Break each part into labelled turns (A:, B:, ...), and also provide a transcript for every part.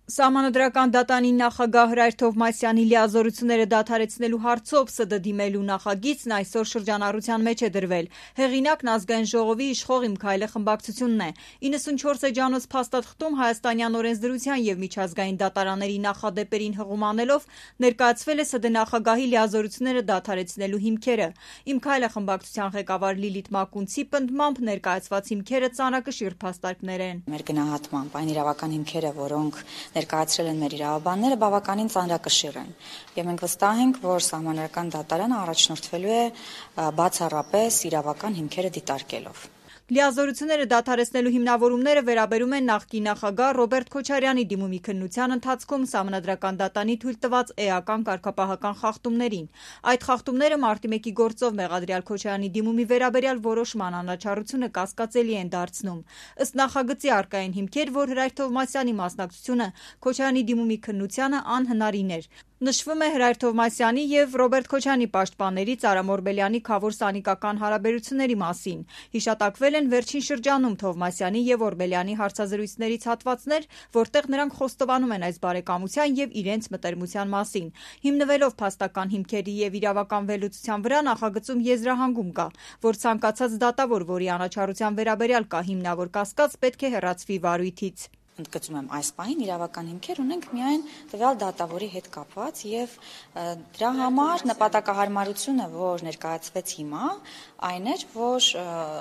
A: Սահմանադրական դատանի նախագահ Հրայր Թովմասյանի լիազորությունները դադարեցնելու հարցով ՍԴ դիմելու նախագիծն այսօր շրջանառության մեջ է դրվել։ Հեղինակն Ազգային ժողովի իշխող «Իմ քայլը» խմբակցությունն է։ 94 էջանոց փաստաթղթում հայաստանյան օրենսդրության եւ միջազգային դատարանների նախադեպերին հղում անելով ներկայացվել է ՍԴ նախագահի լիազորությունները դադարեցնելու հիմքերը։ «Իմ քայլը» խմբակցության ղեկավար Լիլիթ Մակունցի պնդմամբ ներկայացված հիմքերը ծանրակշիռ փաստարկներ են։
B: Մեր գնահատմամբ այն իրավական հիմքերը, որոնք ներկայացրել են մեր իրավաբանները, բավականին ծանրակշիռ են, եւ մենք վստահ ենք, որ Սահմանադրական դատարանը առաջնորդվելու է բացառապես իրավական հիմքերը դիտարկելով։
A: Լիազորությունները դադարեցնելու հիմնավորումները վերաբերում են նախկին նախագահ Ռոբերտ Քոչարյանի դիմումի քննության ընթացքում Սահմանադրական դատանի թույլ տված էական կարգապահական խախտումներին։ Այդ խախտումները մարտի 1-ի գործով մեղադրյալ Քոչարյանի դիմումի վերաբերյալ որոշման անաչառությունը կասկածելի են դարձնում։ Ըստ նախագծի առկա են հիմքեր, որ Հրայր Թովմասյանի մասնակցությունը Քոչարյանի դիմումի քննությանը անհնարին էր։ Նշվում է Հրայր Թովմասյանի եւ Ռոբերտ Քոչարյանի պաշտպանների Ծարամ Օրբելյանի քավոր սանիկական հարաբերությունների մասին։ Հիշատակվել են վերջին շրջանում Թովմասյանի եւ Օրբելյանի հարցազրույցներից հատվածներ, որտեղ նրանք խոստովանում են այս բարեկամության եւ իրենց մտերմության մասին։ Հիմնվելով փաստական հիմքերի եւ իրավական վերլուծության վրա նախագծում եզրահանգում կա, որ ցանկացած դատավոր, որի անաչառության վերաբերյալ կա հիմնավոր կասկած, պետք է հեռացվի վարույթից։
B: Ընդգծում եմ, այս պահին իրավական հիմքեր ունենք միայն տվյալ դատավորի հետ կապված եւ դրա համար նպատակահարմարությունը, որ ներկայացվեց հիմա, այն էր, որ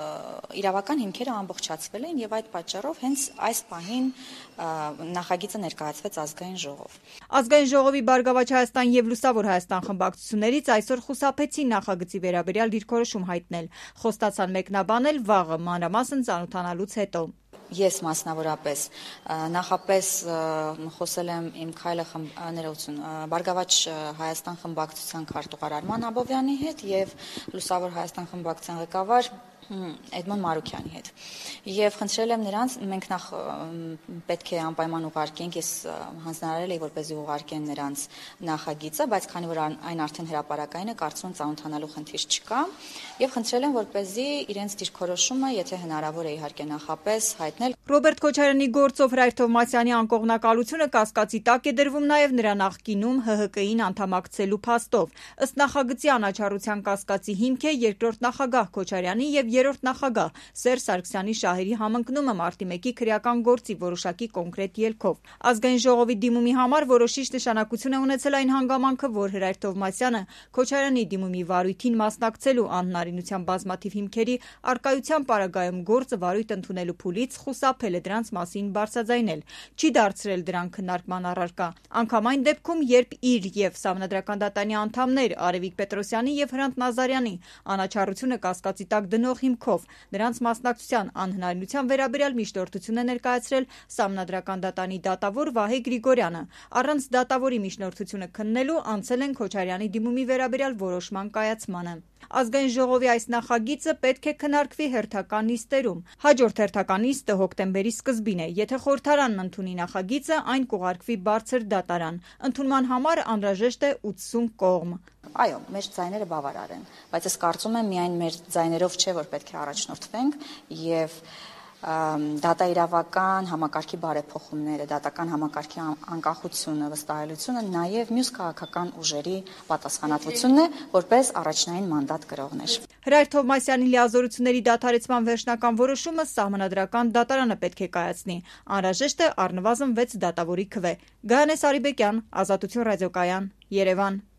B: իրավական հիմքերը ամբողջացվել են եւ այդ պատճառով հենց այս պահին նախագիծը ներկայացվեց Ազգային ժողով։
A: Ազգային ժողովի Բարգավաճ Հայաստան եւ Լուսավոր Հայաստան խմբակցություններից այսօր խուսափեցին նախագծի վերաբերյալ դիրքորոշում հայտնել։ Խոստացան մեկնաբանել վաղը մանրամասն ծանոթանալուց հետո։
B: Ես մասնավորապես նախապես խոսել եմ «Իմ քայլը» Բարգավաճ Հայաստան խմբակցության քարտուղար Արման Աբովյանի հետ եւ Լուսավոր Հայաստան խմբակցության ղեկավար Էդմոն Մարուքյանի հետ։ Եվ խնդրել եմ նրանց, մենք նախ պետք է անպայման ուղարկենք, ես հանձնարարել էի, որպեսզի ուղարկեն նրանց նախագիծը, բայց քանի որ այն արդեն հրապարակային է, կարծում եմ ծանոթանալու խնդիր չկա, եւ խնդրել եմ, որպեսզի իրենց դիրքորոշումը, եթե հնարավոր է իհարկե նախապես հայտնել։
A: Ռոբերտ Քոչարյանի գործով Հրայր Թովմասյանի անկողնակալությունը կասկածի տակ է դրվում նաեւ նրա նախկինում ՀՀԿ-ին անդամակցելու փաստով։ Ըստ նախագծի անաչառության կասկածի հիմք է երկրորդ նախագահ Քոչարյանի եւ երրորդ նախագահ Սերժ Սարգսյանի շահերի համընկնումը մարտի 1-ի քրեական գործի որոշակի կոնկրետ ելքով։ Ազգային ժողովի դիմումի համար որոշիչ նշանակություն է ունեցել այն հանգամանքը, որ Հրայր Թովմասյանը Քոչարյանի դիմումի վարույթին մասնակցելու անհնարինության բազմաթիվ հիմքերի առկայության պարագայում գործը վարույթ ընդունելու փուլից խուսափել է դրանց մասին բարձրաձայնել, չի դարձրել դրան քննարկման առարկա։ Անգամ այն դեպքում, երբ իր եւ Սահմանադրական դատանի անդամներ Արևիկ Պետրոսյանի եւ Հրանտ Նազարյանի անաչառությունը կասկածի տակ դնող հիմքով նրանց մասնակցության անհնարինության վերաբերյալ միջնորդություն է ներկայացրել Սահմանադրական դատանի դատավոր Վահե Գրիգորյանը։ Առանց դատավորի միջնորդությունը քննելու անցել են Քոչարյանի դիմումի վերաբերյալ որոշման կայացմանը։ Ազգային ժողովի այս նախագիծը պետք է քննարկվի հերթական նիստերում։ Հաջորդ հերթական նիստը հոկտեմբերի սկզբին է։ Եթե խորհրդարանն ընդունի նախագիծը, այն կուղարկվի բարձր դատարան։ Ընդունման համար անհրաժեշտ է 80 կողմ։
B: Այո, մեր ձայները բավարար են, բայց ես կարծում եմ միայն մեր ձայներով չէ, որ պետք է առաջնորդվենք եւ դատաիրավական համակարգի բարեփոխումները, դատական համակարգի անկախությունը, վստահելիությունը, նաև մյուս քաղաքական ուժերի պատասխանատվությունն է, որպես առաջնային մանդատ կրողներ։
A: Հրայր Թովմասյանի լիազորությունների դադարեցման վերջնական որոշումը Սահմանադրական դատարանը պետք է կայացնի։ Անհրաժեշտ է առնվազն 6 դատավորի քվե։ Գայանե Սարիբեկյան, Ազատություն ռադիոկայան, Երևան։